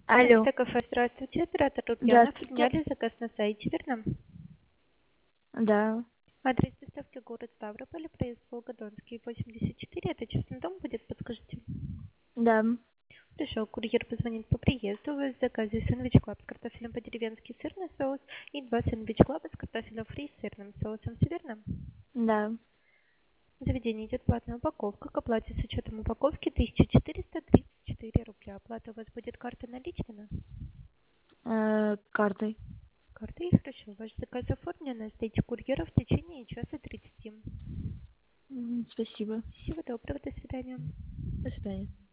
Алло, Это кафе. Здравствуйте, оператор Лукьянов. здравствуйте. Приняли заказ на сайте, верно? Да, Адрес доставки город Ставрополь, проезд Волгодонский, 84. Это частный дом будет, подскажите? да. Пришел курьер, позвонит по приезду. Вы в заказе сэндвич клаб с картофелем по-деревенски, сырный соус и 2 сэндвич клаба с картофелем фри с сырным соусом. Все верно? Да. В заведении идет платная упаковка. К оплате с учетом упаковки 1434 рубля. Оплата у вас будет картой наличными? Картой. Картой, хорошо. Ваш заказ оформлен на сайте курьера в течение часа 30. Спасибо. Всего доброго, до свидания. До свидания.